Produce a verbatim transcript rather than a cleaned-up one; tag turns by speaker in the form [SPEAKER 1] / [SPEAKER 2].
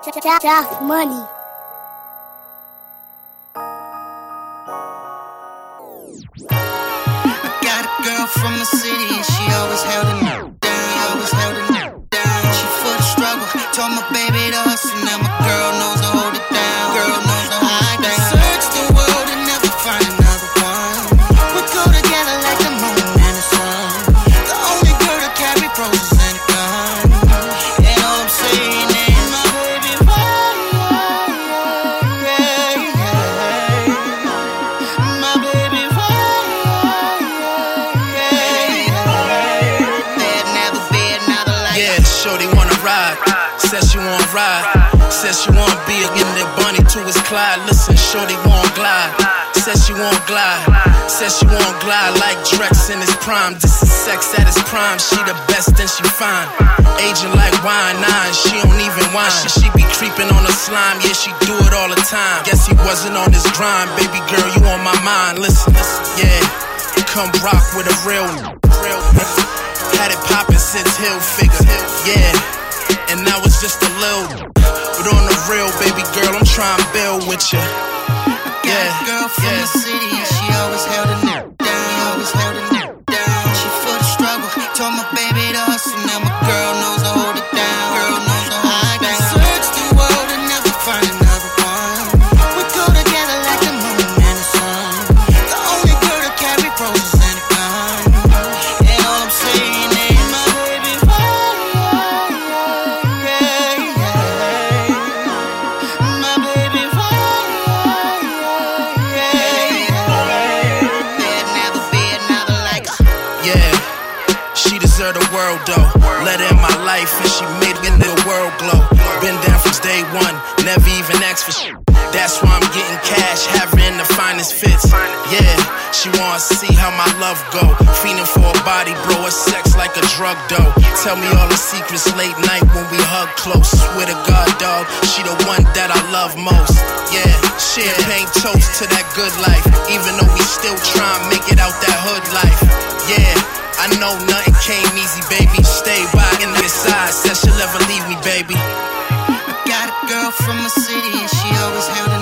[SPEAKER 1] Tough money.
[SPEAKER 2] I got a girl from the city and she always held it down, always held it down. She for the struggle, told my baby to hustle. Now my girl knows to hold it down. Girl knows to hold it down. I can search the world and never find another one. We go together like the moon and the sun. The only girl to carry roses and a gun. And all I'm saying is my baby, why, yeah, yeah, yeah. My baby, why, yeah, yeah. There'd never be another like
[SPEAKER 3] Yeah, shorty wanna ride. Says she wanna ride. Says she wanna be a in the bunny to his Clyde. Listen, shorty wanna glide. Says she wanna glide. Says she wanna glide like Drex in his prime. This is sex at his prime. She the best and she fine. Aging like wine, nine. She don't even whine. She, she be creeping on the slime. Yeah, she do it all the time. Guess he wasn't on his grind. Baby girl, you on my mind. Listen, yeah. Come rock with a real, real. Had it poppin' since Hill figure. Yeah. And now it's just a little. But on the real, baby girl, I'm trying to build with you. Yeah,
[SPEAKER 2] got a girl from
[SPEAKER 3] yeah.
[SPEAKER 2] the city and she always held it down, always held it down. She for the struggle, told my baby to hustle. Now my girl knows to hold it down. Girl knows to hold it down. I can search the world and never find another one. We go together like the moon and the sun. The only girl to carry roses and a gun. And all I'm saying is my baby, why, yeah, yeah. My baby, why,
[SPEAKER 3] Yeah, she deserve the world though. Let her in my life and she made me the world glow. Been down from day one, never even asked for shit. That's why I'm getting cash, have her in the finest fits. Yeah, she wanna see how my love go. Fiending for a body, bro, it's sex like a drug though. Tell me all the secrets late night when we hug close. Swear to God, dog, she the one that I love most. Yeah, champagne toast to that good life. Even though we still trying to make it out that hood life. Yeah, I know nothing came easy, baby. Stay by in the side, said she'll never leave me, baby.
[SPEAKER 2] got a girl from the city and she always held it